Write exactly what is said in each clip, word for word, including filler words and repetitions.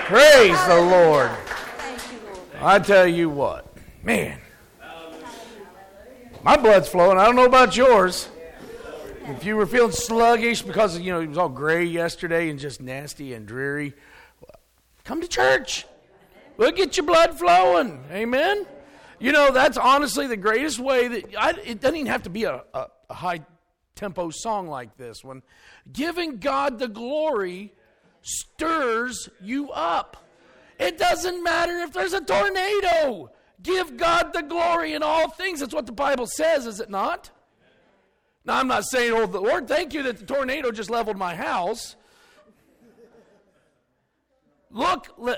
Praise the Lord. I tell you what, man, my blood's flowing. I don't know about yours. If you were feeling sluggish because, you know, it was all gray yesterday and just nasty and dreary, come to church. We'll get your blood flowing. Amen. You know, that's honestly the greatest way that, I, it doesn't even have to be a, a, a high-tempo song like this one. Giving God the glory stirs you up. It doesn't matter if there's a tornado. Give God the glory in all things. That's what the Bible says, is it not? Now, I'm not saying, oh, the Lord, thank you that the tornado just leveled my house. Look, let,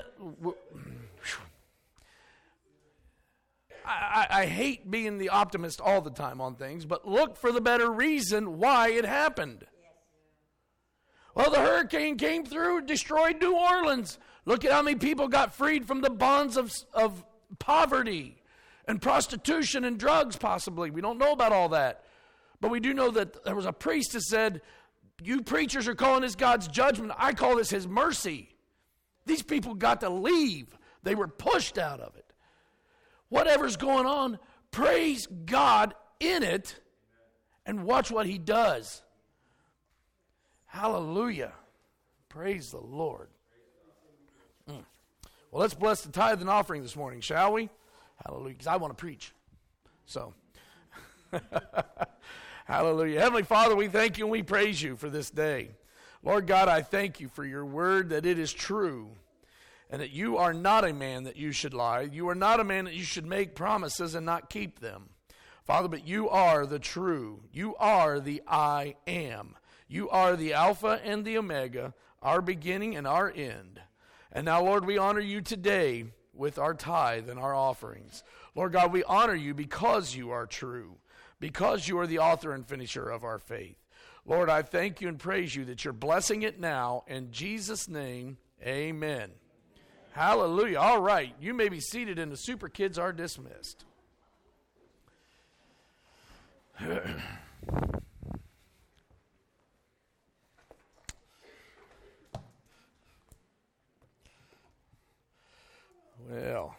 I, I hate being the optimist all the time on things, but look for the better reason why it happened. Well, the hurricane came through, destroyed New Orleans. Look at how many people got freed from the bonds of, of poverty and prostitution and drugs, possibly. We don't know about all that. But we do know that there was a priest that said, you preachers are calling this God's judgment. I call this his mercy. These people got to leave. They were pushed out of it. Whatever's going on, praise God in it and watch what he does. Hallelujah. Praise the Lord. Mm. Well, let's bless the tithe and offering this morning, shall we? Hallelujah, because I want to preach. So, hallelujah. Heavenly Father, we thank you and we praise you for this day. Lord God, I thank you for your word, that it is true, and that you are not a man that you should lie. You are not a man that you should make promises and not keep them. Father, but you are the true. You are the I am. You are the Alpha and the Omega, our beginning and our end. And now, Lord, we honor you today with our tithe and our offerings. Lord God, we honor you because you are true, because you are the author and finisher of our faith. Lord, I thank you and praise you that you're blessing it now. In Jesus' name, amen. Hallelujah. All right, you may be seated and the super kids are dismissed. Well,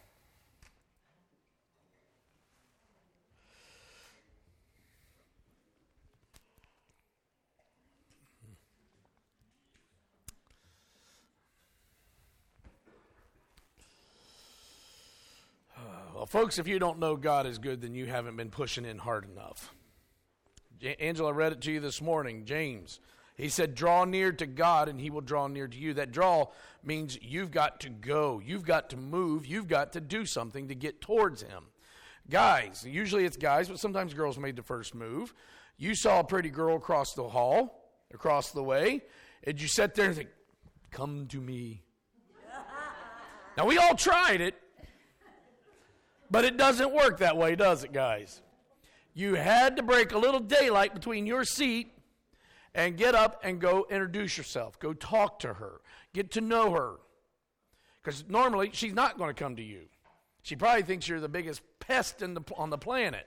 well, folks, if you don't know God is good, then you haven't been pushing in hard enough. J- Angela read it to you this morning, James. He said, draw near to God and he will draw near to you. That draw means you've got to go. You've got to move. You've got to do something to get towards him. Guys, usually it's guys, but sometimes girls made the first move. You saw a pretty girl across the hall, across the way, and you sat there and think, come to me. Now, we all tried it, but it doesn't work that way, does it, guys? You had to break a little daylight between your seat and get up and go introduce yourself. Go talk to her. Get to know her. Because normally, she's not going to come to you. She probably thinks you're the biggest pest in the, on the planet.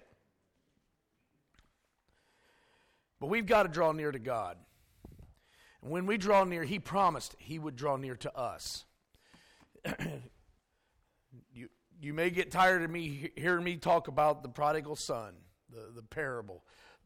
But we've got to draw near to God. And when we draw near, he promised he would draw near to us. you, you may get tired of me hearing me talk about the prodigal son, the, the parable.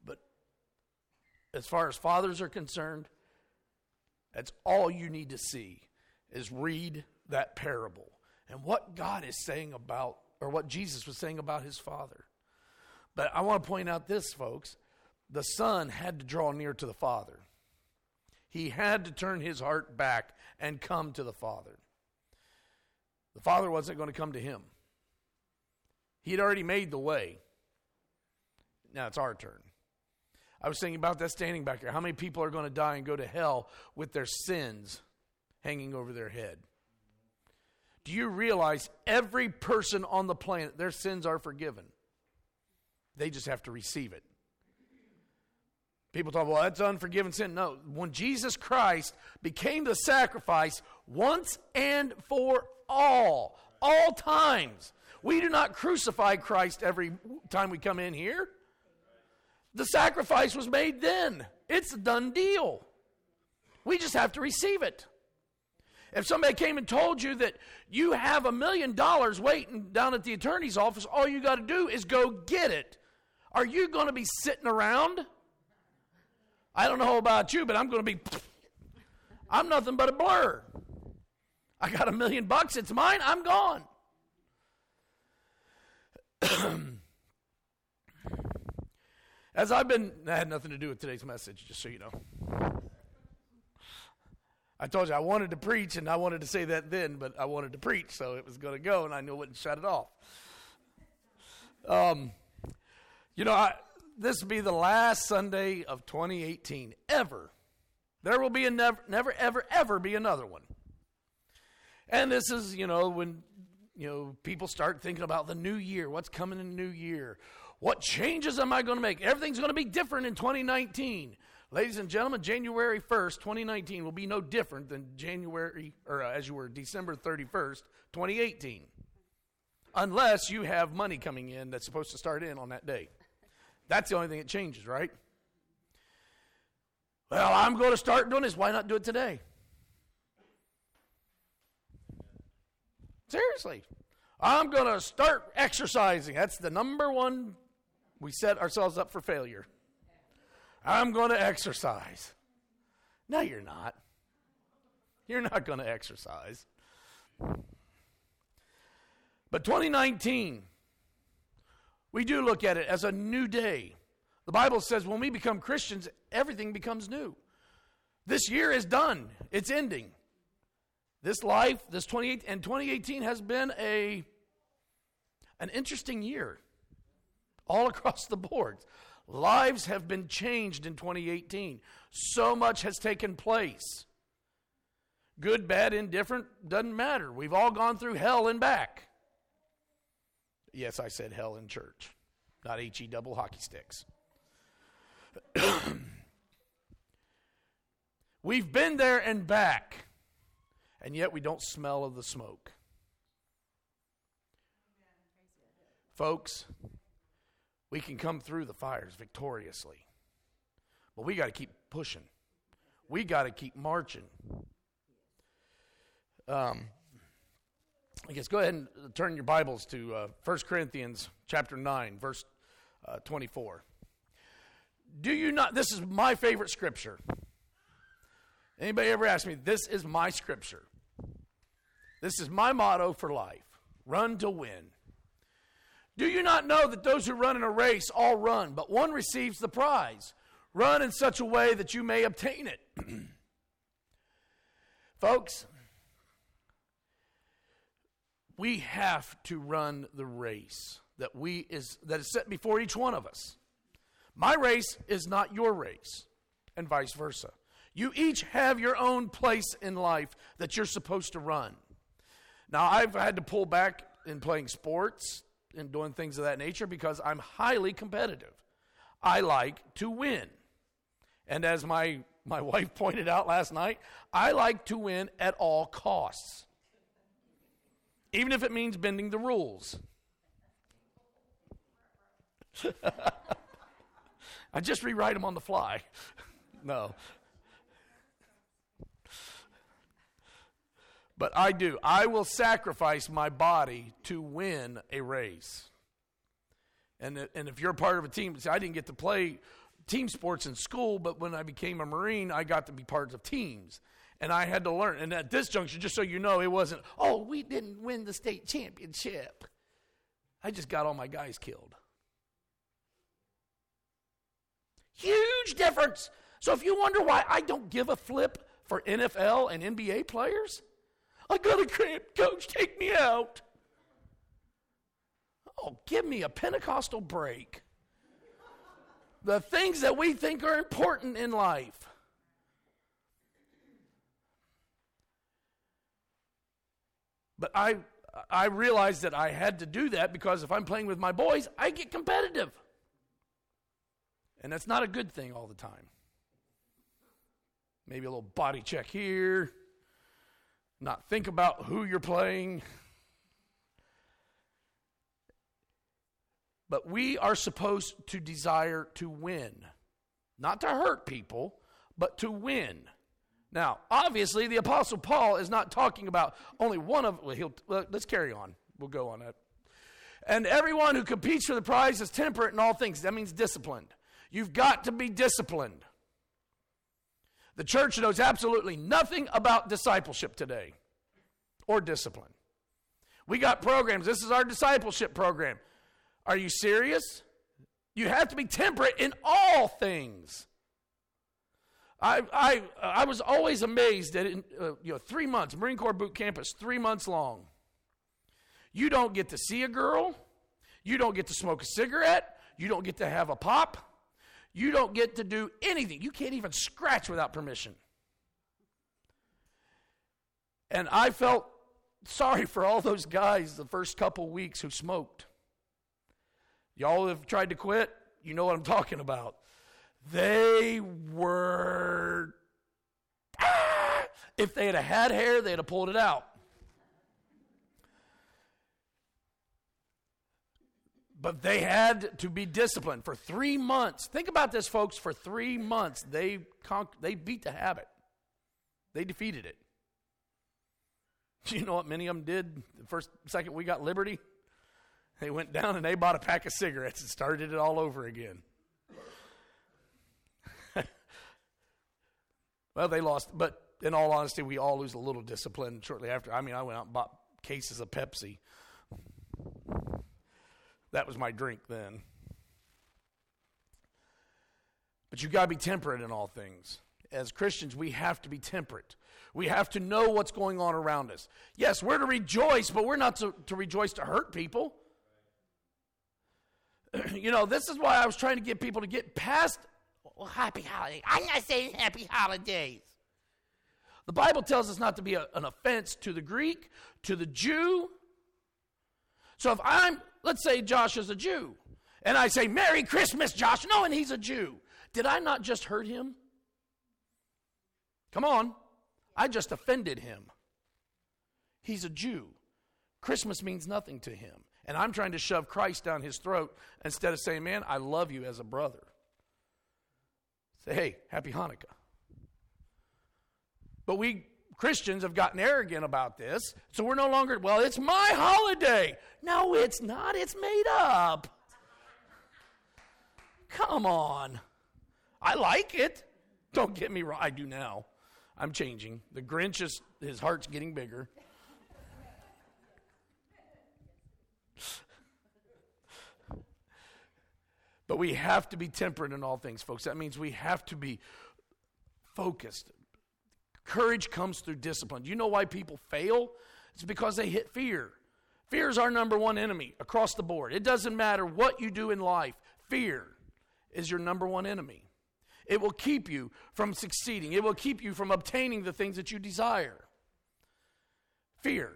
As far as fathers are concerned, that's all you need to see is read that parable and what God is saying about, or what Jesus was saying about his father. But I want to point out this, folks. The son had to draw near to the father. He had to turn his heart back and come to the father. The father wasn't going to come to him. He had already made the way. Now it's our turn. I was thinking about that standing back there. How many people are going to die and go to hell with their sins hanging over their head? Do you realize every person on the planet, their sins are forgiven? They just have to receive it. People talk, well, that's unforgiven sin. No, when Jesus Christ became the sacrifice once and for all, all times, we do not crucify Christ every time we come in here. The sacrifice was made then. It's a done deal. We just have to receive it. If somebody came and told you that you have a million dollars waiting down at the attorney's office, all you got to do is go get it. Are you going to be sitting around? I don't know about you, but I'm going to be, I'm nothing but a blur. I got a million bucks, it's mine, I'm gone. As I've been, that had nothing to do with today's message, just so you know. I told you I wanted to preach, and I wanted to say that then, but I wanted to preach, so it was going to go, and I knew I wouldn't shut it off. Um, you know, I, this will be the last Sunday of twenty eighteen, ever. There will be a never, never, ever, ever be another one. And this is, you know, when, you know, people start thinking about the new year, what's coming in the new year. What changes am I going to make? Everything's going to be different in twenty nineteen. Ladies and gentlemen, January first, twenty nineteen will be no different than January, or uh, as you were, December thirty-first, twenty eighteen. Unless you have money coming in that's supposed to start in on that day. That's the only thing that changes, right? Well, I'm going to start doing this. Why not do it today? Seriously. I'm going to start exercising. That's the number one. We set ourselves up for failure. I'm going to exercise. No, you're not. You're not going to exercise. But twenty nineteen, we do look at it as a new day. The Bible says when we become Christians, everything becomes new. This year is done. It's ending. This life, this twenty-eight and twenty eighteen has been a an interesting year all across the board. Lives have been changed in twenty eighteen. So much has taken place. Good, bad, indifferent, doesn't matter. We've all gone through hell and back. Yes, I said hell in church, not H E double hockey sticks. We've been there and back, and yet we don't smell of the smoke. Folks, we can come through the fires victoriously, but we got to keep pushing. We got to keep marching. Um, I guess go ahead and turn your Bibles to uh, First Corinthians chapter nine, verse uh, twenty-four. Do you not, this is my favorite scripture. Anybody ever ask me, this is my scripture. This is my motto for life. Run to win. Do you not know that those who run in a race all run, but one receives the prize? Run in such a way that you may obtain it. Folks, we have to run the race that we is that is set before each one of us. My race is not your race, and vice versa. You each have your own place in life that you're supposed to run. Now, I've had to pull back in playing sports and doing things of that nature because I'm highly competitive. I like to win. And as my, my wife pointed out last night, I like to win at all costs. Even if it means bending the rules. I just rewrite them on the fly. No. But I do. I will sacrifice my body to win a race. And, and if you're part of a team, see, I didn't get to play team sports in school, but when I became a Marine, I got to be part of teams. And I had to learn. And at this juncture, just so you know, it wasn't, oh, we didn't win the state championship. I just got all my guys killed. Huge difference. So if you wonder why I don't give a flip for N F L and N B A players, I got a cramp, coach, take me out. Oh, give me a Pentecostal break. The things that we think are important in life. But I I realized that I had to do that because if I'm playing with my boys, I get competitive. And that's not a good thing all the time. Maybe a little body check here. Not think about who you're playing. But we are supposed to desire to win. Not to hurt people, but to win. Now, obviously, the Apostle Paul is not talking about only one of, well, he'll, well, let's carry on. We'll go on that. And everyone who competes for the prize is temperate in all things. That means disciplined. You've got to be disciplined. The church knows absolutely nothing about discipleship today or discipline. We got programs. This is our discipleship program. Are you serious? You have to be temperate in all things. I I I was always amazed that in, uh, you know three months Marine Corps boot camp is three months long. You don't get to see a girl, you don't get to smoke a cigarette, you don't get to have a pop, you don't get to do anything. You can't even scratch without permission. And I felt sorry for all those guys the first couple weeks who smoked. Y'all have tried to quit, you know what I'm talking about. They were, ah, if they had had hair, they'd have pulled it out. But they had to be disciplined for three months. Think about this, folks. For three months, they con- they beat the habit. They defeated it. You know what many of them did the first, second we got liberty? They went down and they bought a pack of cigarettes and started it all over again. Well, they lost, but in all honesty, we all lose a little discipline shortly after. I mean, I went out and bought cases of Pepsi. That was my drink then. But you got to be temperate in all things. As Christians, we have to be temperate. We have to know what's going on around us. Yes, we're to rejoice, but we're not to, to rejoice to hurt people. You know, this is why I was trying to get people to get past, well, happy holidays. I'm not saying happy holidays. The Bible tells us not to be a, an offense to the Greek, to the Jew. So if I'm, let's say Josh is a Jew, and I say, Merry Christmas, Josh, knowing he's a Jew, did I not just hurt him? Come on. I just offended him. He's a Jew. Christmas means nothing to him. And I'm trying to shove Christ down his throat instead of saying, man, I love you as a brother. Say, hey, happy Hanukkah. But we Christians have gotten arrogant about this, so we're no longer, well, it's my holiday. No, it's not. It's made up. Come on. I like it. Don't get me wrong. I do now. I'm changing. The Grinch is, his heart's getting bigger. But we have to be temperate in all things, folks. That means we have to be focused. Courage comes through discipline. Do you know why people fail? It's because they hit fear. Fear is our number one enemy across the board. It doesn't matter what you do in life. Fear is your number one enemy. It will keep you from succeeding. It will keep you from obtaining the things that you desire. Fear.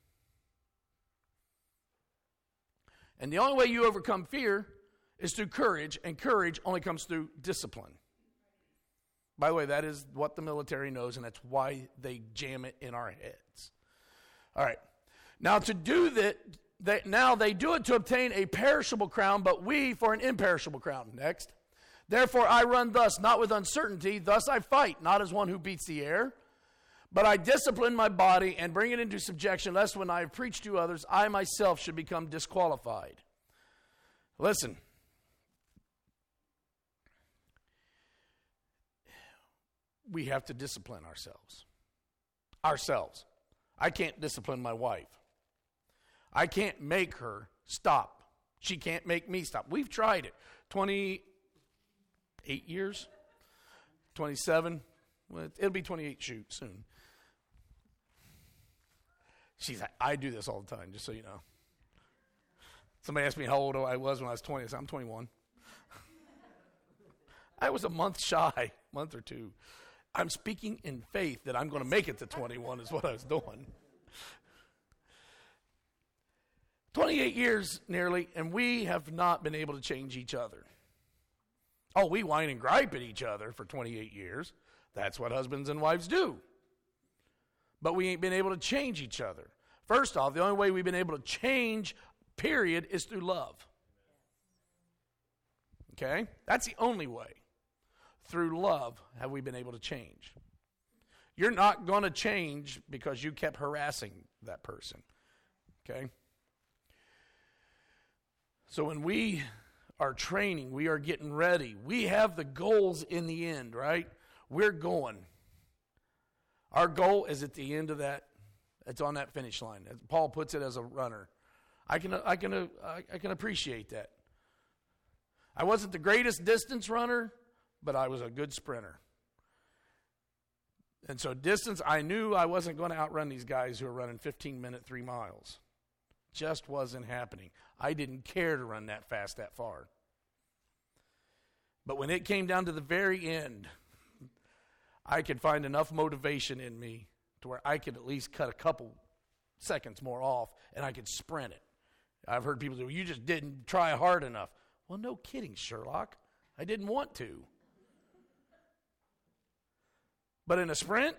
And the only way you overcome fear is through courage, and courage only comes through discipline. By the way, that is what the military knows, and that's why they jam it in our heads. All right. Now, to do that, they, now they do it to obtain a perishable crown, but we for an imperishable crown. Next. Therefore, I run thus, not with uncertainty. Thus I fight, not as one who beats the air. But I discipline my body and bring it into subjection, lest when I have preached to others, I myself should become disqualified. Listen. We have to discipline ourselves. Ourselves. I can't discipline my wife. I can't make her stop. She can't make me stop. We've tried it. twenty-eight years? twenty-seven? Well, it'll be twenty-eight shoot soon. She's like, I do this all the time, just so you know. Somebody asked me how old I was when I was twenty. I said, I'm twenty-one. I was a month shy, month or two. I'm speaking in faith that I'm going to make it to twenty-one is what I was doing. twenty-eight years nearly, and we have not been able to change each other. Oh, we whine and gripe at each other for twenty-eight years. That's what husbands and wives do. But we ain't been able to change each other. First off, the only way we've been able to change, period, is through love. Okay? That's the only way. Through love have we been able to change. You're not going to change because you kept harassing that person. Okay? So when we are training, we are getting ready. We have the goals in the end, right? We're going. Our goal is at the end of that. It's on that finish line. As Paul puts it as a runner. I can I can I can appreciate that. I wasn't the greatest distance runner, but I was a good sprinter. And so distance, I knew I wasn't going to outrun these guys who are running fifteen minute three miles. Just wasn't happening. I didn't care to run that fast that far. But when it came down to the very end, I could find enough motivation in me to where I could at least cut a couple seconds more off and I could sprint it. I've heard people say, well, you just didn't try hard enough. Well, no kidding, Sherlock. I didn't want to. But in a sprint,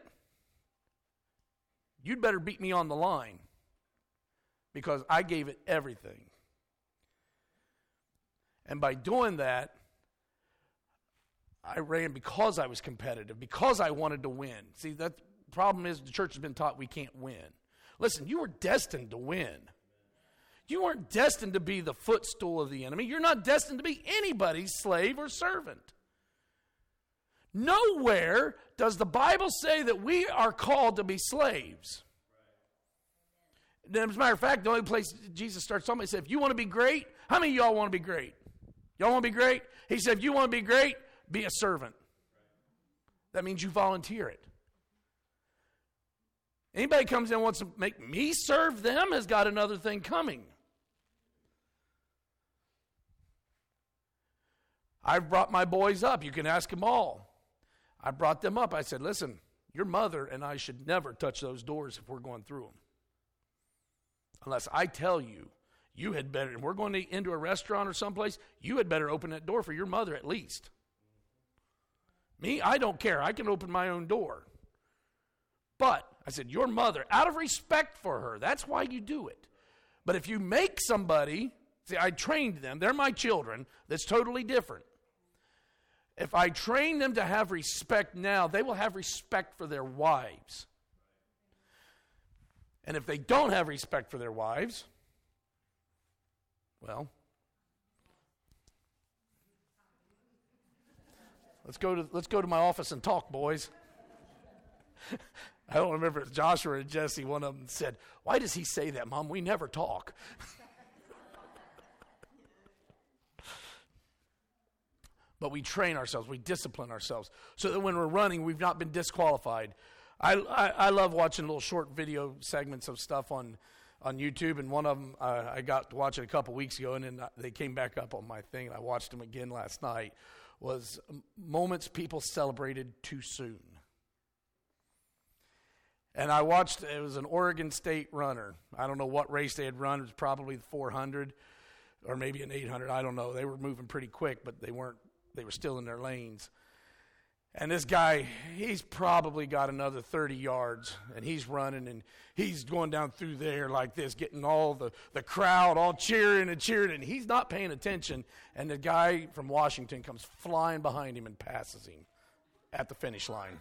you'd better beat me on the line because I gave it everything. And by doing that, I ran because I was competitive, because I wanted to win. See, the problem is the church has been taught we can't win. Listen, you were destined to win. You weren't destined to be the footstool of the enemy. You're not destined to be anybody's slave or servant. Nowhere does the Bible say that we are called to be slaves. As a matter of fact, the only place Jesus starts talking, he said, if you want to be great, how many of y'all want to be great? Y'all want to be great? He said, if you want to be great, be a servant. That means you volunteer it. Anybody comes in and wants to make me serve them has got another thing coming. I've brought my boys up. You can ask them all. I brought them up. I said, listen, your mother and I should never touch those doors if we're going through them. Unless I tell you, you had better, and we're going to, into a restaurant or someplace, you had better open that door for your mother at least. Me, I don't care. I can open my own door. But, I said, your mother, out of respect for her, that's why you do it. But if you make somebody, see, I trained them, they're my children, that's totally different. If I train them to have respect now, they will have respect for their wives. And if they don't have respect for their wives, well, let's go to let's go to my office and talk, boys. I don't remember if Joshua or Jesse, one of them said, why does he say that, Mom? We never talk. But we train ourselves, we discipline ourselves, so that when we're running, we've not been disqualified. I, I, I love watching little short video segments of stuff on, on YouTube, and one of them uh, I got to watch it a couple weeks ago, and then they came back up on my thing, and I watched them again last night, was moments people celebrated too soon. And I watched, it was an Oregon State runner. I don't know what race they had run. It was probably the four hundred or maybe an eight hundred. I don't know. They were moving pretty quick, but they weren't, they were still in their lanes. And this guy, he's probably got another thirty yards, and he's running, and he's going down through there like this, getting all the, the crowd all cheering and cheering, and he's not paying attention. And the guy from Washington comes flying behind him and passes him at the finish line.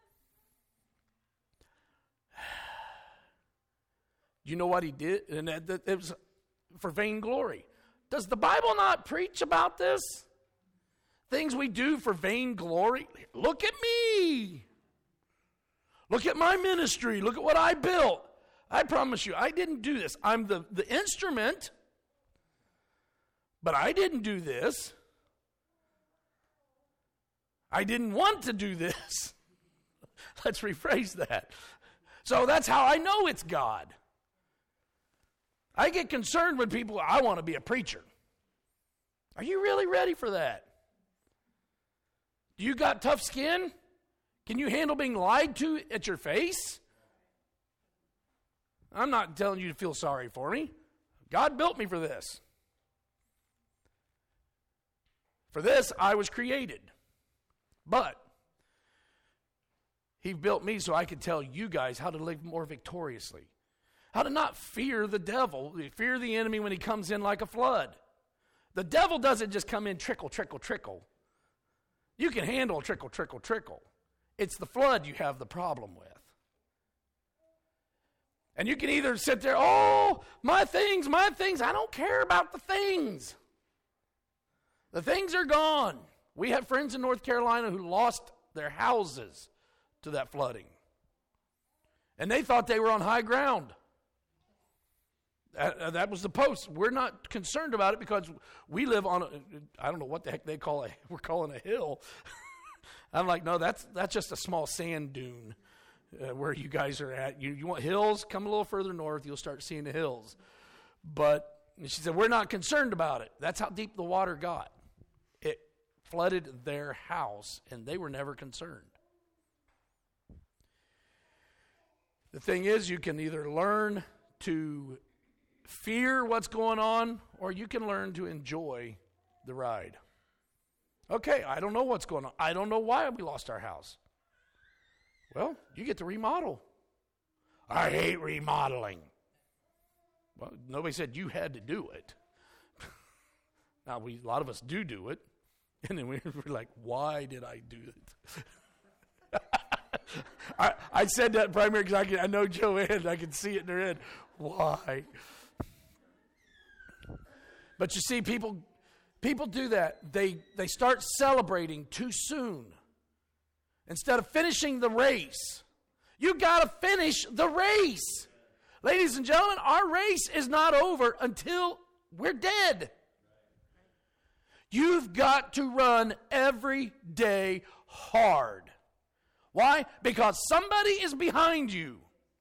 You know what he did? And it, it was for vainglory. Does the Bible not preach about this? Things we do for vainglory. Look at me. Look at my ministry. Look at what I built. I promise you, I didn't do this. I'm the, the instrument, but I didn't do this. I didn't want to do this. Let's rephrase that. So that's how I know it's God. I get concerned when people, I want to be a preacher. Are you really ready for that? You got tough skin? Can you handle being lied to at your face? I'm not telling you to feel sorry for me. God built me for this. For this, I was created. But He built me so I could tell you guys how to live more victoriously. How to not fear the devil, fear the enemy when he comes in like a flood. The devil doesn't just come in trickle, trickle, trickle. You can handle trickle, trickle, trickle. It's the flood you have the problem with. And you can either sit there, oh, my things, my things. I don't care about the things. The things are gone. We have friends in North Carolina who lost their houses to that flooding. And they thought they were on high ground. That, uh, that was the post. We're not concerned about it because we live on a, I don't know what the heck they call it. We're calling a hill. I'm like, no, that's that's just a small sand dune. Uh, where you guys are at. You, you want hills? Come a little further north, you'll start seeing the hills. But she said, we're not concerned about it. That's how deep the water got. It flooded their house, and they were never concerned. The thing is, you can either learn to fear what's going on, or you can learn to enjoy the ride. Okay, I don't know what's going on. I don't know why we lost our house. Well, you get to remodel. I hate remodeling. Well, nobody said you had to do it. Now, we a lot of us do do it. And then we're like, why did I do it? I, I said that primarily because I, can, I know Joanne. I can see it in her head. Why? But you see, people people do that. They They start celebrating too soon. Instead of finishing the race. You got to finish the race. Ladies and gentlemen, our race is not over until we're dead. You've got to run every day hard. Why? Because somebody is behind you.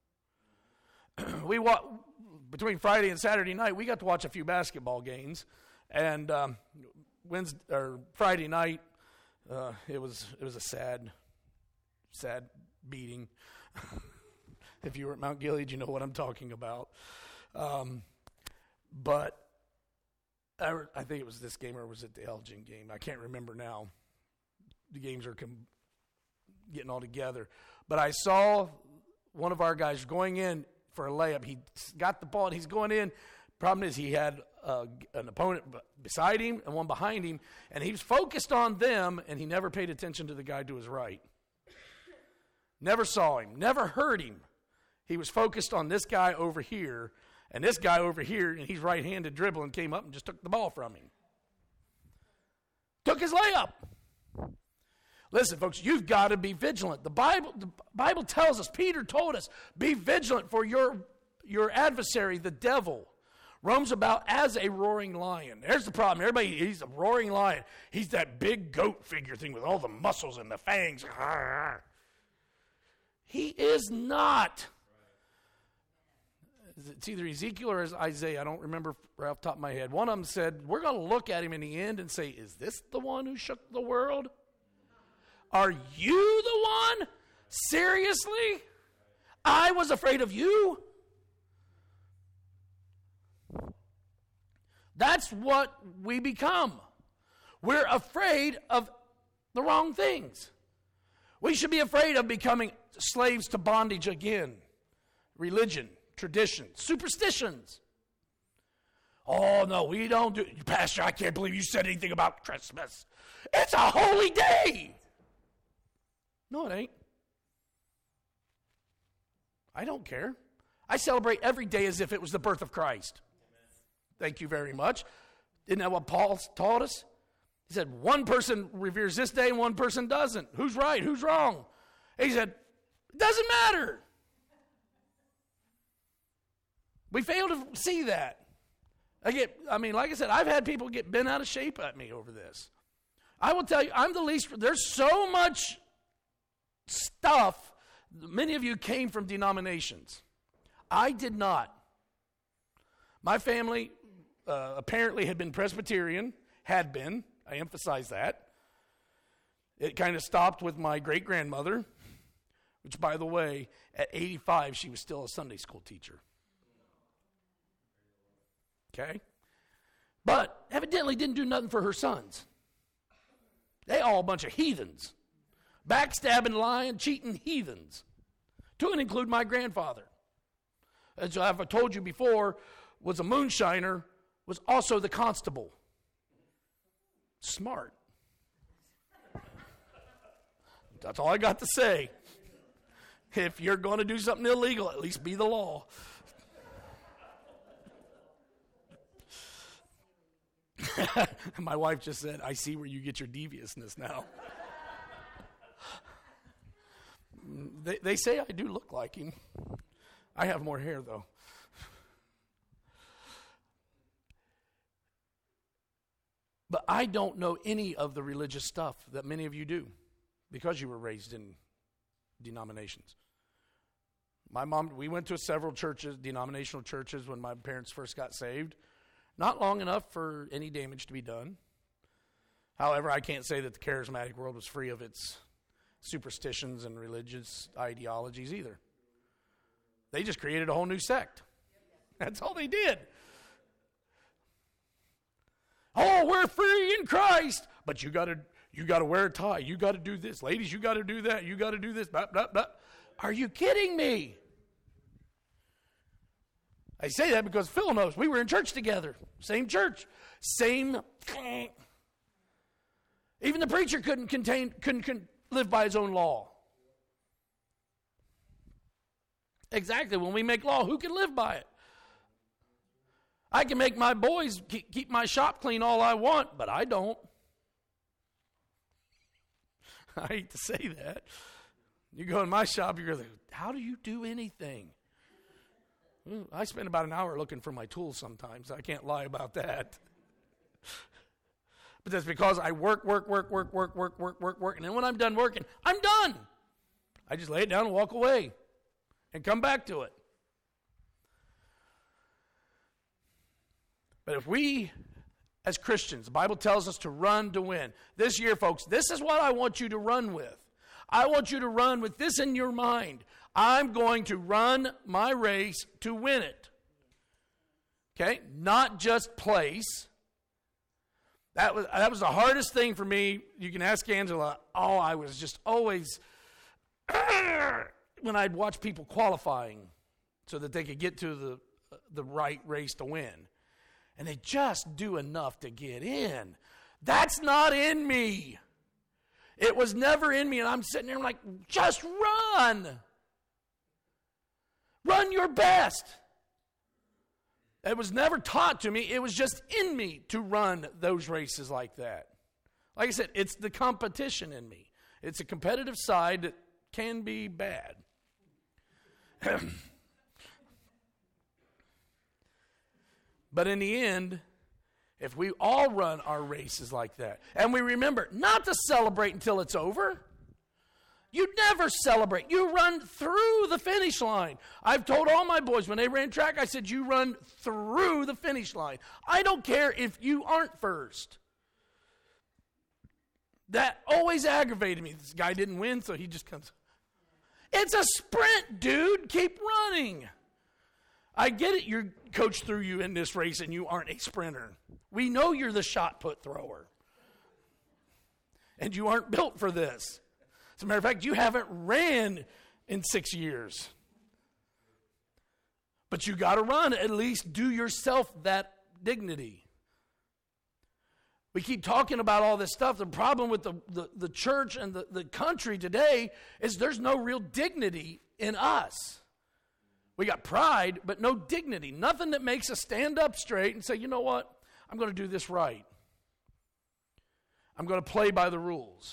we wa- Between Friday and Saturday night, we got to watch a few basketball games. And um, Wednesday, or Friday night, uh, it was it was a sad Sad beating. If you were at Mount Gilead, you know what I'm talking about. Um, but I, I think it was this game, or was it the Elgin game? I can't remember now. The games are com- getting all together. But I saw one of our guys going in for a layup. He got the ball, and he's going in. Problem is he had uh, an opponent beside him and one behind him, and he was focused on them, and he never paid attention to the guy to his right. Never saw him, never heard him. He was focused on this guy over here, and this guy over here, and he's right-handed dribbling, came up and just took the ball from him. Took his layup. Listen, folks, you've got to be vigilant. The Bible, the Bible tells us, Peter told us, be vigilant for your, your adversary, the devil, roams about as a roaring lion. There's the problem. Everybody, he's a roaring lion. He's that big goat figure thing with all the muscles and the fangs. He is not. It's either Ezekiel or Isaiah. I don't remember right off the top of my head. One of them said, we're going to look at him in the end and say, is this the one who shook the world? Are you the one? Seriously? I was afraid of you. That's what we become. We're afraid of the wrong things. We should be afraid of becoming slaves to bondage again. Religion, tradition, superstitions. Oh, no, we don't do it. Pastor, I can't believe you said anything about Christmas. It's a holy day. No, it ain't. I don't care. I celebrate every day as if it was the birth of Christ. Thank you very much. Isn't that what Paul taught us? He said, one person reveres this day and one person doesn't. Who's right? Who's wrong? He said, it doesn't matter. We fail to see that. I get, I mean, like I said, I've had people get bent out of shape at me over this. I will tell you, I'm the least, there's so much stuff. Many of you came from denominations. I did not. My family uh, apparently had been Presbyterian, had been. I emphasize that. It kind of stopped with my great-grandmother, which, by the way, at eighty-five, she was still a Sunday school teacher. Okay? But evidently didn't do nothing for her sons. They all a bunch of heathens. Backstabbing, lying, cheating heathens. To and include my grandfather. As I've told you before, was a moonshiner, was also the constable. Smart. That's all I got to say. If you're going to do something illegal, at least be the law. My wife just said, I see where you get your deviousness now. they, they say I do look like him. I have more hair, though. But I don't know any of the religious stuff that many of you do because you were raised in denominations. My mom, we went to several churches, denominational churches, when my parents first got saved. Not long enough for any damage to be done. However, I can't say that the charismatic world was free of its superstitions and religious ideologies either. They just created a whole new sect. That's all they did. Oh, we're free in Christ, but you got to you got to wear a tie. You got to do this, ladies. You got to do that. You got to do this. Blah, blah, blah. Are you kidding me? I say that because Phil knows we were in church together, same church, same. Even the preacher couldn't contain, couldn't, couldn't live by his own law. Exactly. When we make law, who can live by it? I can make my boys keep, keep my shop clean all I want, but I don't. I hate to say that. You go in my shop, you're like, how do you do anything? Well, I spend about an hour looking for my tools sometimes. I can't lie about that. But that's because I work, work, work, work, work, work, work, work, work. And then when I'm done working, I'm done. I just lay it down and walk away and come back to it. But if we, as Christians, the Bible tells us to run to win. This year, folks, this is what I want you to run with. I want you to run with this in your mind. I'm going to run my race to win it. Okay? Not just place. That was that was the hardest thing for me. You can ask Angela. Oh, I was just always, when I'd watch people qualifying so that they could get to the the right race to win. And they just do enough to get in. That's not in me. It was never in me, and I'm sitting there and I'm like, just run. Run your best. It was never taught to me. It was just in me to run those races like that. Like I said, it's the competition in me. It's a competitive side that can be bad. But in the end, if we all run our races like that, and we remember not to celebrate until it's over. You never celebrate. You run through the finish line. I've told all my boys when they ran track, I said, you run through the finish line. I don't care if you aren't first. That always aggravated me. This guy didn't win, so he just comes. It's a sprint, dude. Keep running. I get it. Your coach threw you in this race and you aren't a sprinter. We know you're the shot put thrower. And you aren't built for this. As a matter of fact, you haven't ran in six years. But you got to run. At least do yourself that dignity. We keep talking about all this stuff. The problem with the, the, the church and the, the country today is there's no real dignity in us. We got pride, but no dignity. Nothing that makes us stand up straight and say, you know what? I'm going to do this right. I'm going to play by the rules.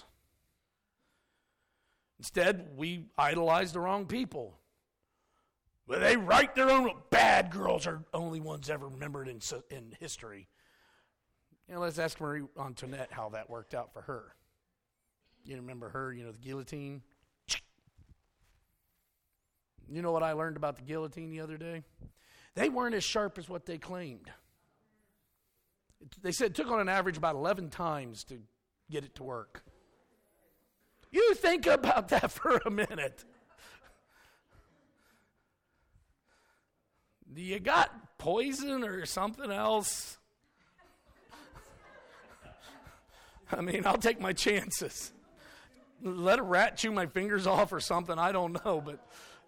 Instead, we idolize the wrong people. Well, they write their own. Bad girls are only ones ever remembered in in history. You know, let's ask Marie Antoinette how that worked out for her. You remember her, you know, the guillotine? You know what I learned about the guillotine the other day? They weren't as sharp as what they claimed. They said it took on an average about eleven times to get it to work. You think about that for a minute. Do you got poison or something else? I mean, I'll take my chances. Let a rat chew my fingers off or something, I don't know, but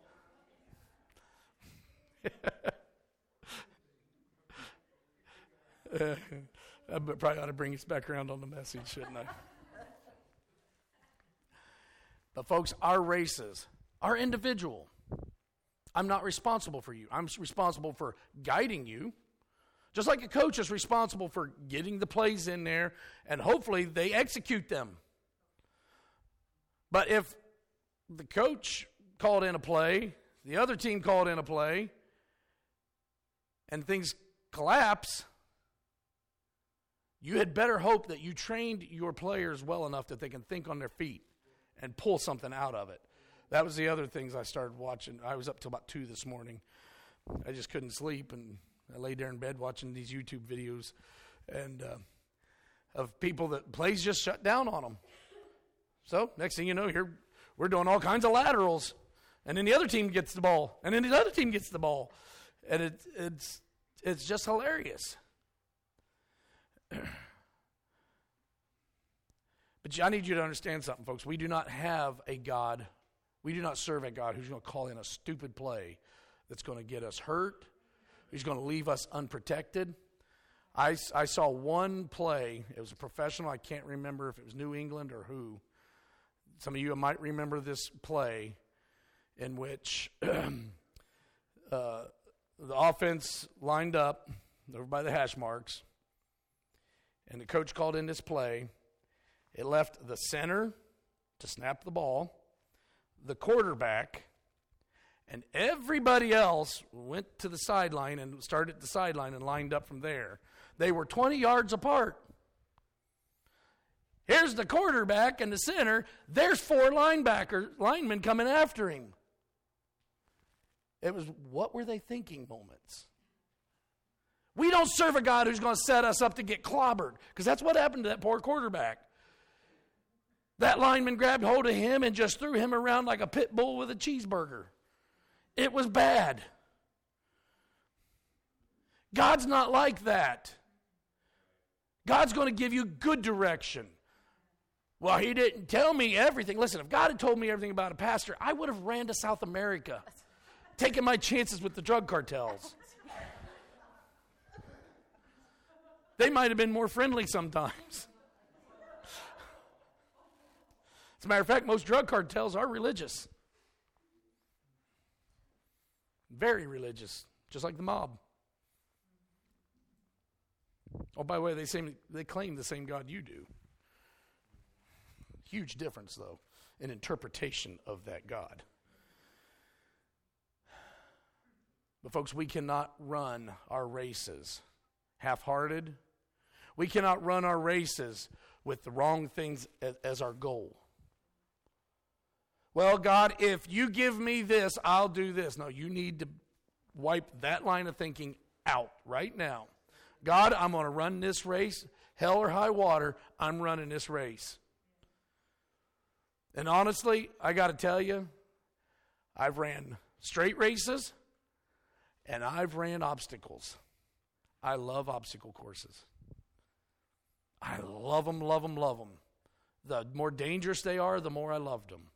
uh, I probably ought to bring us back around on the message, shouldn't I? But folks, our races are individual. I'm not responsible for you. I'm responsible for guiding you. Just like a coach is responsible for getting the plays in there, and hopefully they execute them. But if the coach called in a play, the other team called in a play, and things collapse, you had better hope that you trained your players well enough that they can think on their feet and pull something out of it. That was the other things I started watching. I was up till about two this morning. I just couldn't sleep, and I lay there in bed watching these YouTube videos and uh, of people that plays just shut down on them. So next thing you know, here we're doing all kinds of laterals, and then the other team gets the ball, and then the other team gets the ball, and it, it's it's just hilarious. But I need you to understand something, folks. We do not have a God. We do not serve a God who's going to call in a stupid play that's going to get us hurt, who's going to leave us unprotected. I, I saw one play. It was a professional. I can't remember if it was New England or who. Some of you might remember this play in which uh, the offense lined up over by the hash marks, and the coach called in this play. It left the center to snap the ball, the quarterback, and everybody else went to the sideline and started at the sideline and lined up from there. They were twenty yards apart. Here's the quarterback and the center. There's four linebackers, linemen coming after him. It was, what were they thinking moments? We don't serve a God who's going to set us up to get clobbered, because that's what happened to that poor quarterback. That lineman grabbed hold of him and just threw him around like a pit bull with a cheeseburger. It was bad. God's not like that. God's going to give you good direction. Well, he didn't tell me everything. Listen, if God had told me everything about a pastor, I would have ran to South America, taking my chances with the drug cartels. They might have been more friendly sometimes. As a matter of fact, most drug cartels are religious. Very religious, just like the mob. Oh, by the way, they seem, they claim the same God you do. Huge difference, though, in interpretation of that God. But folks, we cannot run our races half-hearted. We cannot run our races with the wrong things as, as our goal. Well, God, if you give me this, I'll do this. No, you need to wipe that line of thinking out right now. God, I'm going to run this race. Hell or high water, I'm running this race. And honestly, I got to tell you, I've ran straight races and I've ran obstacles. I love obstacle courses. I love them, love them, love them. The more dangerous they are, the more I loved them.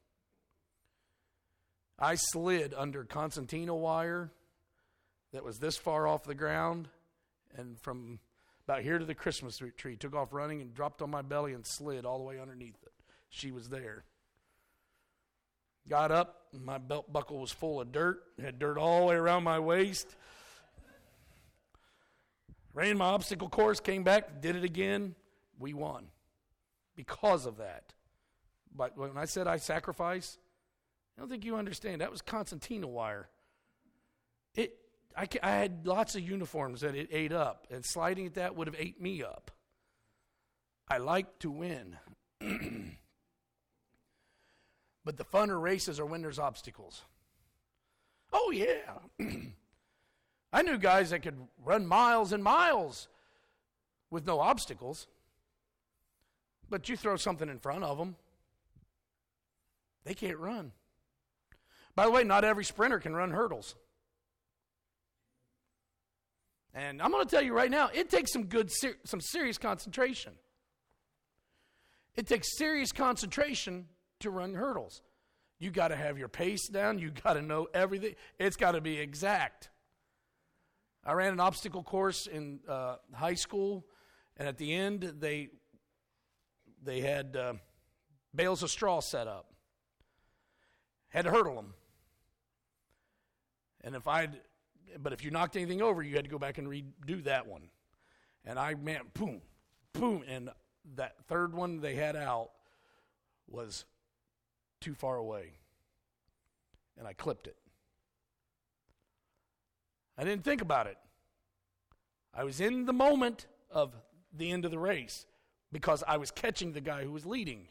I slid under concertina wire that was this far off the ground, and from about here to the Christmas tree, took off running and dropped on my belly and slid all the way underneath it. She was there. Got up, my belt buckle was full of dirt, had dirt all the way around my waist. Ran my obstacle course, came back, did it again. We won because of that. But when I said I sacrifice, I don't think you understand. That was concertina wire. It, I, I had lots of uniforms that it ate up, and sliding at that would have ate me up. I like to win. But the funner races are when there's obstacles. Oh, yeah. I knew guys that could run miles and miles with no obstacles. But you throw something in front of them, they can't run. By the way, not every sprinter can run hurdles. And I'm going to tell you right now, it takes some good, ser- some serious concentration. It takes serious concentration to run hurdles. You got to have your pace down. You got to know everything. It's got to be exact. I ran an obstacle course in uh, high school, and at the end, they they had uh, bales of straw set up. had to hurdle them. And if I'd, but if you knocked anything over, you had to go back and redo that one. And I, man, boom, boom. And that third one they had out was too far away. And I clipped it. I didn't think about it. I was in the moment of the end of the race because I was catching the guy who was leading.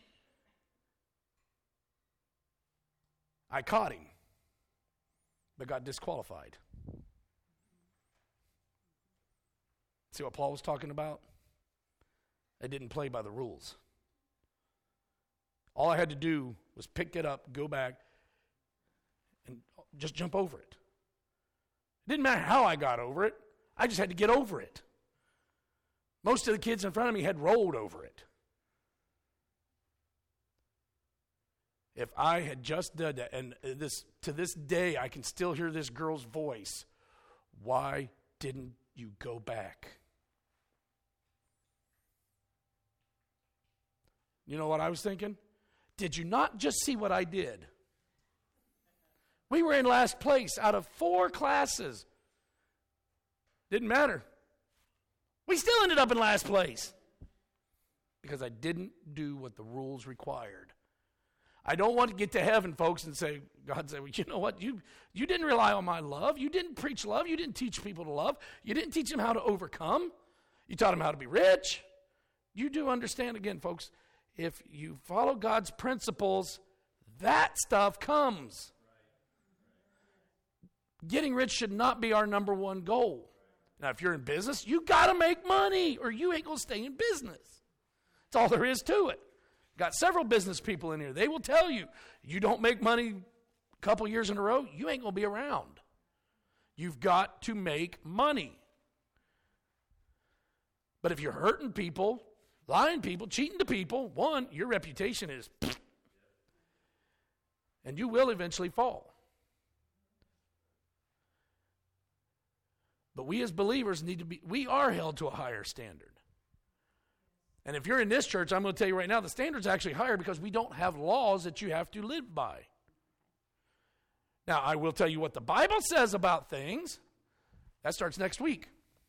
I caught him, but got disqualified. See what Paul was talking about? I didn't play by the rules. All I had to do was pick it up, go back, and just jump over it. It didn't matter how I got over it. I just had to get over it. Most of the kids in front of me had rolled over it. If I had just done that, and this to this day I can still hear this girl's voice, why didn't you go back? You know what I was thinking? Did you not just see what I did? We were in last place out of four classes. Didn't matter. We still ended up in last place because I didn't do what the rules required. I don't want to get to heaven, folks, and say, God said, well, you know what? You, you didn't rely on my love. You didn't preach love. You didn't teach people to love. You didn't teach them how to overcome. You taught them how to be rich. You do understand, again, folks, if you follow God's principles, that stuff comes. Getting rich should not be our number one goal. Now, if you're in business, you got to make money or you ain't going to stay in business. That's all there is to it. Got several business people in here. They will tell you, you don't make money a couple years in a row, you ain't going to be around. You've got to make money. But if you're hurting people, lying people, cheating to people, one, your reputation is, and you will eventually fall. But we as believers need to be, we are held to a higher standard. And if you're in this church, I'm going to tell you right now, the standard's actually higher because we don't have laws that you have to live by. Now, I will tell you what the Bible says about things. That starts next week.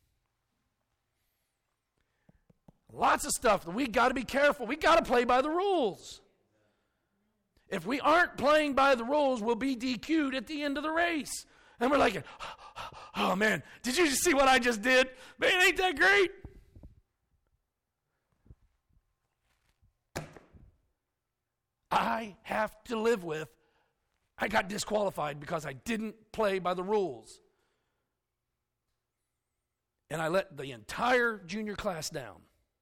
Lots of stuff that we got to be careful. We got to play by the rules. If we aren't playing by the rules, we'll be D Q'd at the end of the race. And we're like, oh man, did you just see what I just did? Man, ain't that great? I have to live with, I got disqualified because I didn't play by the rules. And I let the entire junior class down.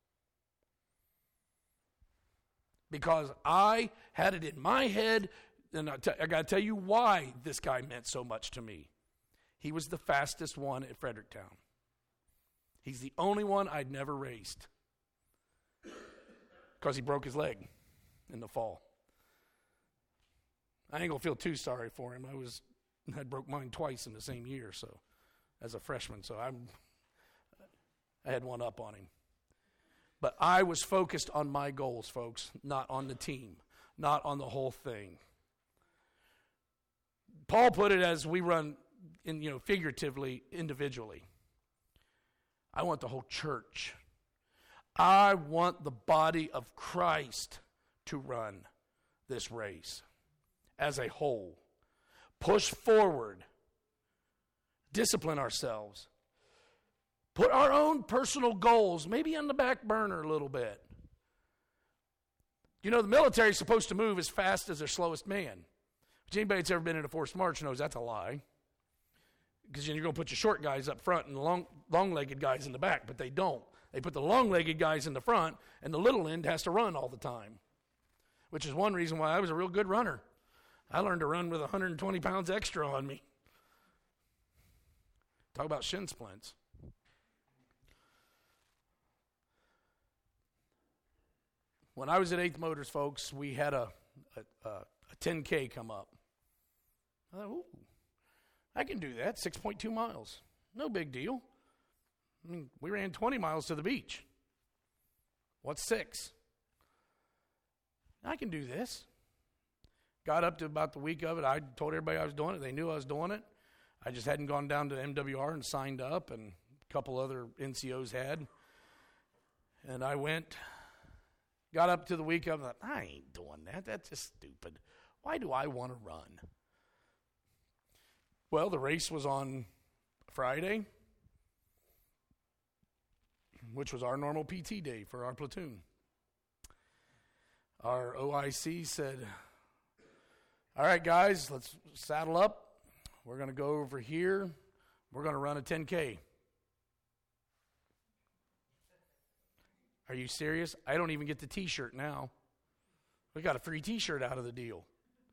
Because I had it in my head, and I, t- I got to tell you why this guy meant so much to me. He was the fastest one at Fredericktown. He's the only one I'd never raced. Because he broke his leg in the fall. I ain't going to feel too sorry for him. I was, I broke mine twice in the same year, so, as a freshman, so I'm, I had one up on him. But I was focused on my goals, folks, not on the team, not on the whole thing. Paul put it as we run, in you know, figuratively, individually. I want the whole church. I want the body of Christ to run this race as a whole. Push forward. Discipline ourselves. Put our own personal goals maybe on the back burner a little bit. You know, the military is supposed to move as fast as their slowest man. If anybody that's ever been in a forced march knows that's a lie. Because you're going to put your short guys up front and the long, long-legged guys in the back, but they don't. They put the long-legged guys in the front, and the little end has to run all the time, which is one reason why I was a real good runner. I learned to run with one hundred twenty pounds extra on me. Talk about shin splints. When I was at Eighth Motors, folks, we had a, a, a ten K come up. I thought, ooh, I can do that, six point two miles. No big deal. I mean, we ran twenty miles to the beach. What's six? I can do this. Got up to about the week of it. I told everybody I was doing it. They knew I was doing it. I just hadn't gone down to M W R and signed up, and a couple other N C Os had. And I went, got up to the week of it. Thought, I ain't doing that. That's just stupid. Why do I want to run? Well, the race was on Friday, which was our normal P T day for our platoon. Our O I C said, all right, guys, let's saddle up. We're going to go over here. We're going to run a ten K. Are you serious? I don't even get the T-shirt now. We got a free T-shirt out of the deal.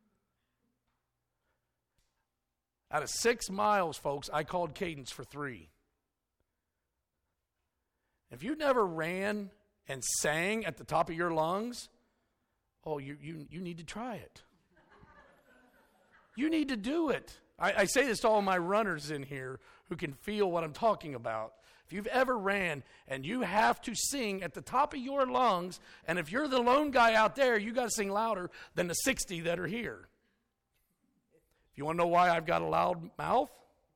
Out of six miles, folks, I called Cadence for three. If you never ran and sang at the top of your lungs, oh, you you you need to try it. You need to do it. I, I say this to all my runners in here who can feel what I'm talking about. If you've ever ran and you have to sing at the top of your lungs, and if you're the lone guy out there, you got to sing louder than the sixty that are here. If you want to know why I've got a loud mouth?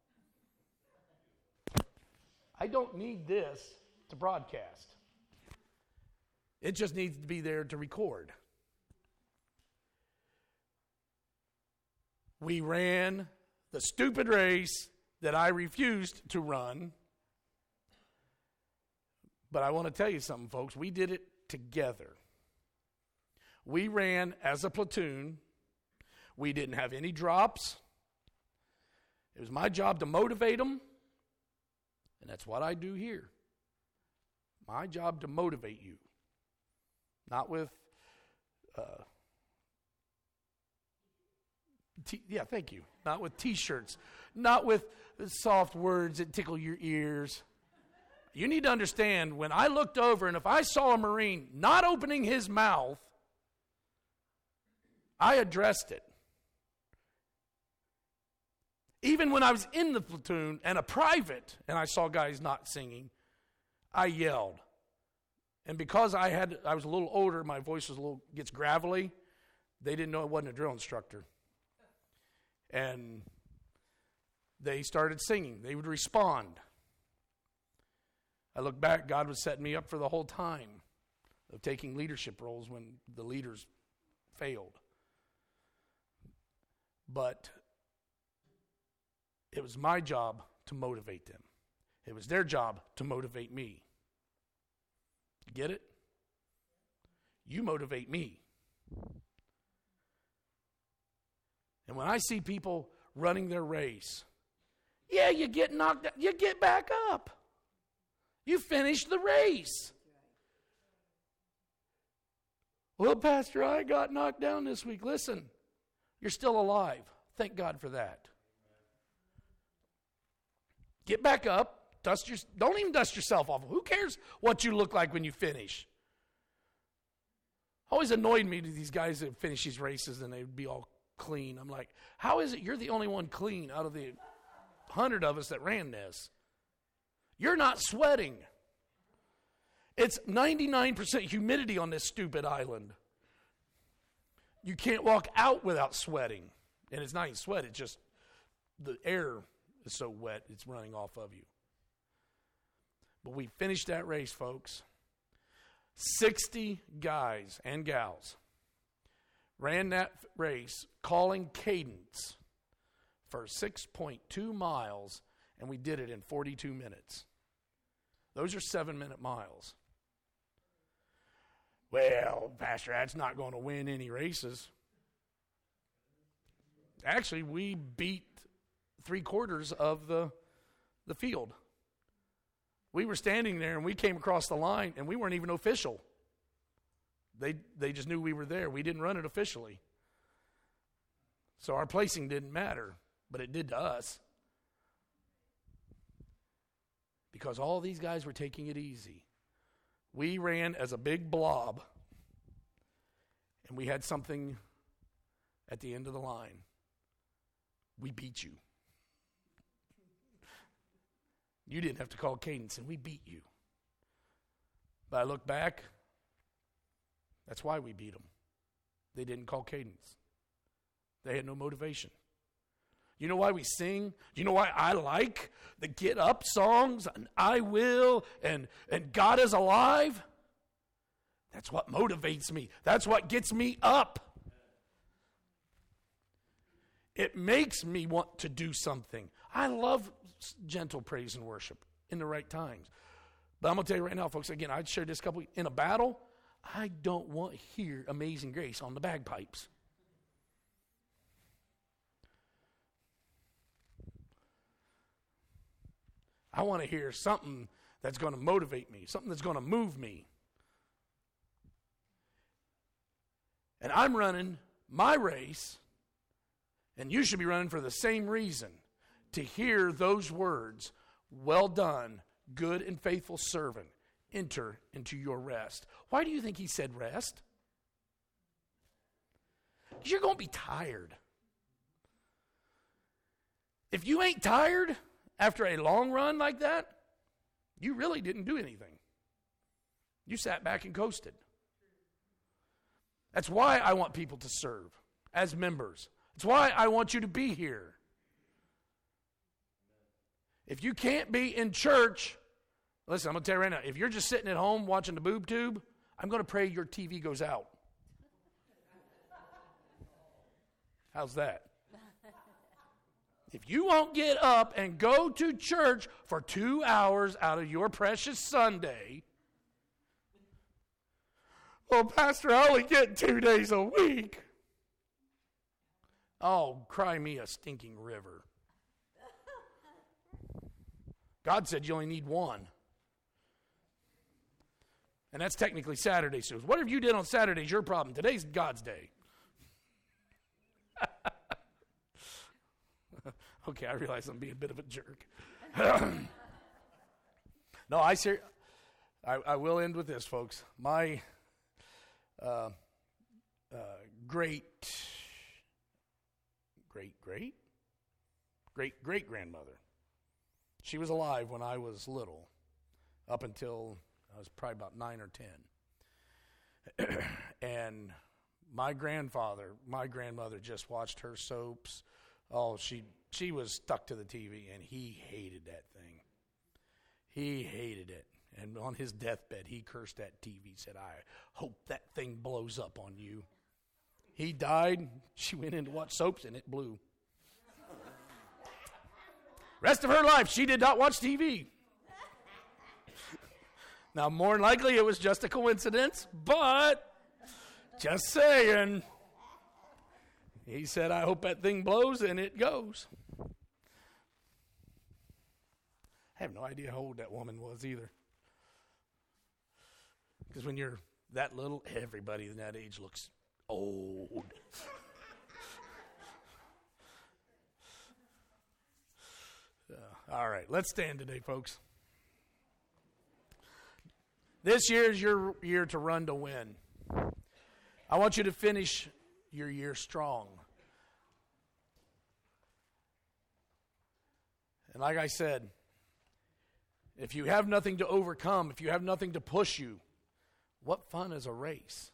I don't need this to broadcast. It just needs to be there to record. We ran the stupid race that I refused to run. But I want to tell you something, folks. We did it together. We ran as a platoon. We didn't have any drops. It was my job to motivate them. And that's what I do here. My job to motivate you. Not with... Uh, T- yeah, thank you. Not with T-shirts. Not with soft words that tickle your ears. You need to understand, when I looked over and if I saw a Marine not opening his mouth, I addressed it. Even when I was in the platoon and a private and I saw guys not singing, I yelled. And because I had, I was a little older, my voice was a little, gets gravelly, they didn't know I wasn't a drill instructor. And they started singing. They would respond. I look back, God was setting me up for the whole time of taking leadership roles when the leaders failed. But it was my job to motivate them. It was their job to motivate me. Get it? You motivate me. And when I see people running their race, yeah, you get knocked out, you get back up. You finish the race. Well, Pastor, I got knocked down this week. Listen, you're still alive. Thank God for that. Get back up. Dust your, don't even dust yourself off. Who cares what you look like when you finish? Always annoyed me to these guys that finish these races and they'd be all clean. I'm like, how is it you're the only one clean out of the hundred of us that ran this? You're not sweating. It's ninety-nine percent humidity on this stupid island. You can't walk out without sweating. And it's not even sweat, it's just the air is so wet, it's running off of you. But we finished that race, folks. sixty guys and gals ran that race calling cadence for six point two miles, and we did it in forty-two minutes. Those are seven-minute miles. Well, Pastor, that's not going to win any races. Actually, we beat three-quarters of the, the field. We were standing there, and we came across the line, and we weren't even official. They they just knew we were there. We didn't run it officially. So our placing didn't matter, but it did to us. Because all these guys were taking it easy. We ran as a big blob, and we had something at the end of the line. We beat you. You didn't have to call cadence, and we beat you. But I look back, that's why we beat them. They didn't call cadence. They had no motivation. You know why we sing? Do you know why I like the get up songs and I will and, and God is alive? That's what motivates me. That's what gets me up. It makes me want to do something. I love gentle praise and worship in the right times. But I'm going to tell you right now, folks, again, I shared this a couple, in a battle, I don't want to hear Amazing Grace on the bagpipes. I want to hear something that's going to motivate me, something that's going to move me. And I'm running my race, and you should be running for the same reason, to hear those words, well done, good and faithful servant, enter into your rest. Why do you think he said rest? Because you're going to be tired. If you ain't tired after a long run like that, you really didn't do anything. You sat back and coasted. That's why I want people to serve as members. That's why I want you to be here. If you can't be in church, listen, I'm going to tell you right now, if you're just sitting at home watching the boob tube, I'm going to pray your T V goes out. How's that? If you won't get up and go to church for two hours out of your precious Sunday, well, Pastor, I only get two days a week. Oh, cry me a stinking river. God said you only need one. And that's technically Saturday. So whatever you did on Saturday is your problem. Today's God's day. Okay, I realize I'm being a bit of a jerk. No, I, ser- I I will end with this, folks. My uh, uh, great, great, great, great, great grandmother. She was alive when I was little, up until I was probably about nine or ten. And my grandfather, my grandmother just watched her soaps. Oh, she she was stuck to the T V, and he hated that thing. He hated it. And on his deathbed, he cursed that T V, said, I hope that thing blows up on you. He died. She went in to watch soaps, and it blew. Rest of her life, she did not watch T V. Now, more than likely, it was just a coincidence, but just saying. He said, I hope that thing blows, and it goes. I have no idea how old that woman was either. Because when you're that little, everybody in that age looks old. uh, all right, let's stand today, folks. This year is your year to run to win. I want you to finish your year strong. And like I said, if you have nothing to overcome, if you have nothing to push you, what fun is a race?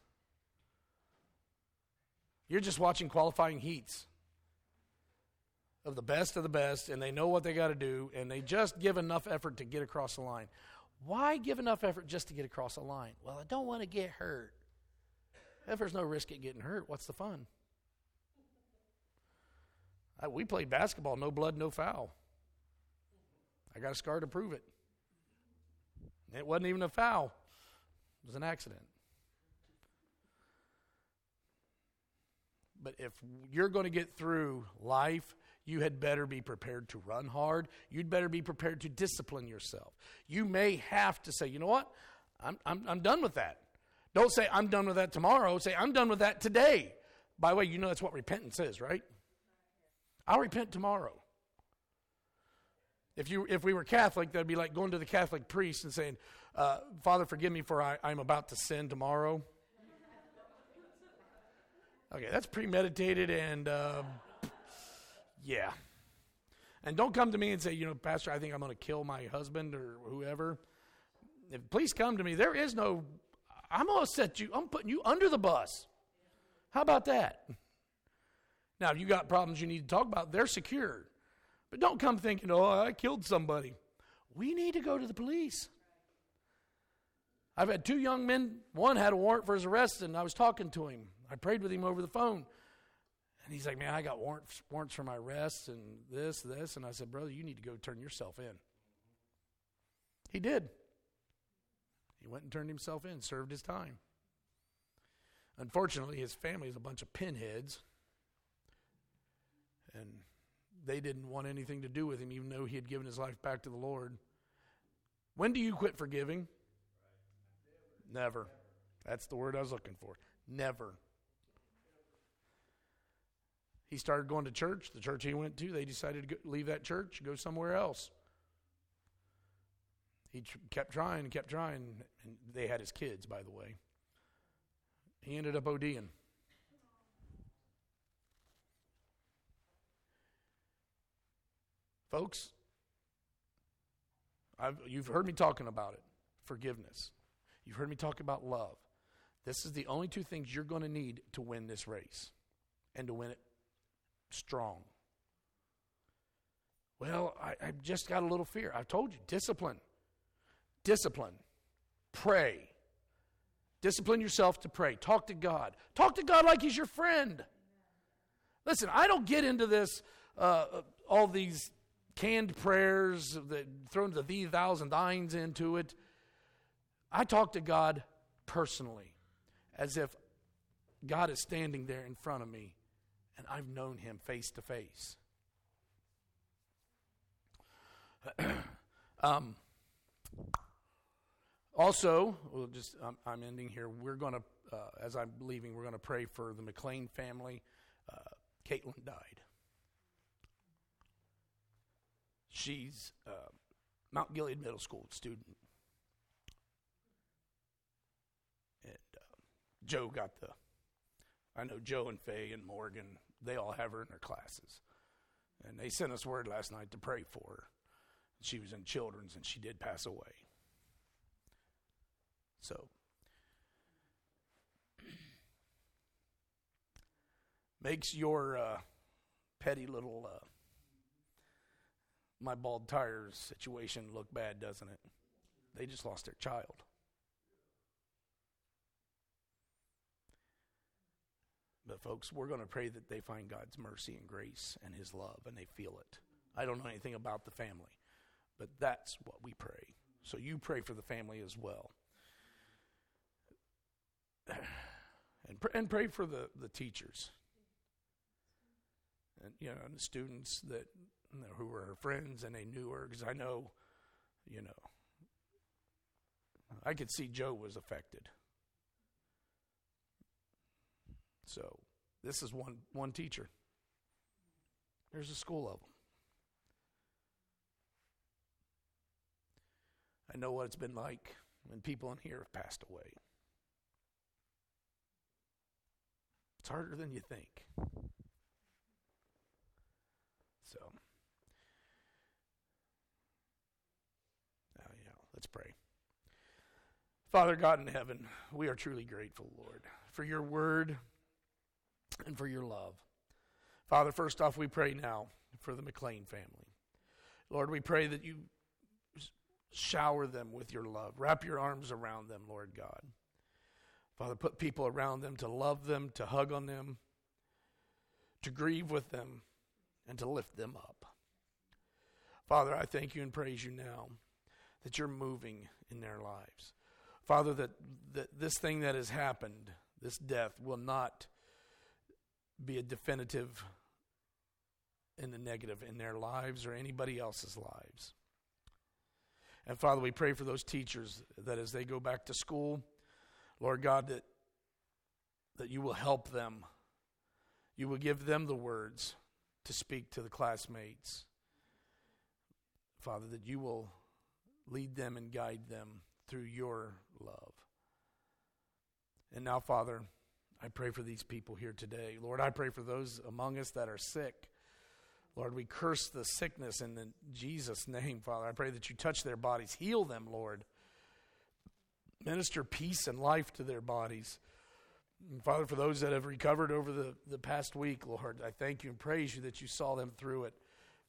You're just watching qualifying heats of the best of the best, and they know what they got to do, and they just give enough effort to get across the line. Why give enough effort just to get across the line? Well, I don't want to get hurt. If there's no risk at getting hurt, what's the fun? I, we played basketball, no blood, no foul. I got a scar to prove it. It wasn't even a foul. It was an accident. But if you're going to get through life, you had better be prepared to run hard. You'd better be prepared to discipline yourself. You may have to say, you know what? I'm I'm I'm done with that. Don't say, I'm done with that tomorrow. Say, I'm done with that today. By the way, you know that's what repentance is, right? I'll repent tomorrow. If you if we were Catholic, that'd be like going to the Catholic priest and saying, uh, Father, forgive me for I, I'm about to sin tomorrow. Okay, that's premeditated and, uh, yeah. And don't come to me and say, you know, Pastor, I think I'm going to kill my husband or whoever. If, please come to me. There is no, I'm going to set you, I'm putting you under the bus. How about that? Now, if you got problems you need to talk about, they're secured. But don't come thinking, oh, I killed somebody. We need to go to the police. I've had two young men. One had a warrant for his arrest, and I was talking to him. I prayed with him over the phone. And he's like, man, I got warrants, warrants for my arrests and this, this. And I said, brother, you need to go turn yourself in. He did. He went and turned himself in, served his time. Unfortunately, his family is a bunch of pinheads. And they didn't want anything to do with him, even though he had given his life back to the Lord. When do you quit forgiving? Never. That's the word I was looking for. Never. He started going to church. The church he went to, they decided to go, leave that church, go somewhere else. He tr- kept trying and kept trying. And they had his kids, by the way. He ended up ODing. Folks, I've, you've heard me talking about it. Forgiveness. You've heard me talk about love. This is the only two things you're going to need to win this race and to win it strong. Well, I, I've just got a little fear. I've told you, discipline. Discipline. Pray. Discipline yourself to pray. Talk to God. Talk to God like He's your friend. Listen, I don't get into this, uh, all these canned prayers that throw the thee, thous, and thines into it. I talk to God personally, as if God is standing there in front of me, and I've known Him face to face. Um. Also, we'll just I'm, I'm ending here. We're going to, uh, as I'm leaving, we're going to pray for the McLean family. Uh, Caitlin died. She's a Mount Gilead Middle School student. And uh, Joe got the, I know Joe and Faye and Morgan, they all have her in their classes. And they sent us word last night to pray for her. She was in children's and she did pass away. So, makes your uh, petty little uh, my bald tires situation look bad, doesn't it? They just lost their child. But folks, we're going to pray that they find God's mercy and grace and His love, and they feel it. I don't know anything about the family, but that's what we pray. So you pray for the family as well. And, pr- and pray for the, the teachers. And, you know, and the students that, you know, who were her friends and they knew her. Because I know, you know, I could see Joe was affected. So this is one, one teacher. There's a school of them. I know what it's been like when people in here have passed away. It's harder than you think. So, uh, yeah, let's pray. Father God in heaven, we are truly grateful, Lord, for your word and for your love. Father, first off, we pray now for the McLean family. Lord, we pray that you shower them with your love. Wrap your arms around them, Lord God. Father, put people around them to love them, to hug on them, to grieve with them, and to lift them up. Father, I thank you and praise you now that you're moving in their lives. Father, that, that this thing that has happened, this death, will not be a definitive in the negative in their lives or anybody else's lives. And Father, we pray for those teachers that as they go back to school, Lord God, that, that you will help them. You will give them the words to speak to the classmates. Father, that you will lead them and guide them through your love. And now, Father, I pray for these people here today. Lord, I pray for those among us that are sick. Lord, we curse the sickness in the Jesus' name, Father. I pray that you touch their bodies. Heal them, Lord. Minister peace and life to their bodies. And Father, for those that have recovered over the, the past week, Lord, I thank you and praise you that you saw them through it.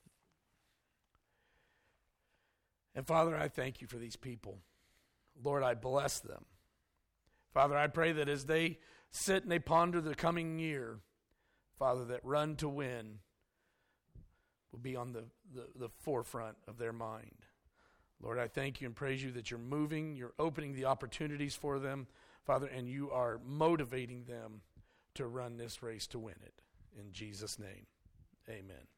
And Father, I thank you for these people. Lord, I bless them. Father, I pray that as they sit and they ponder the coming year, Father, that Run to Win will be on the, the, the forefront of their mind. Lord, I thank you and praise you that you're moving, you're opening the opportunities for them, Father, and you are motivating them to run this race to win it. In Jesus' name, amen.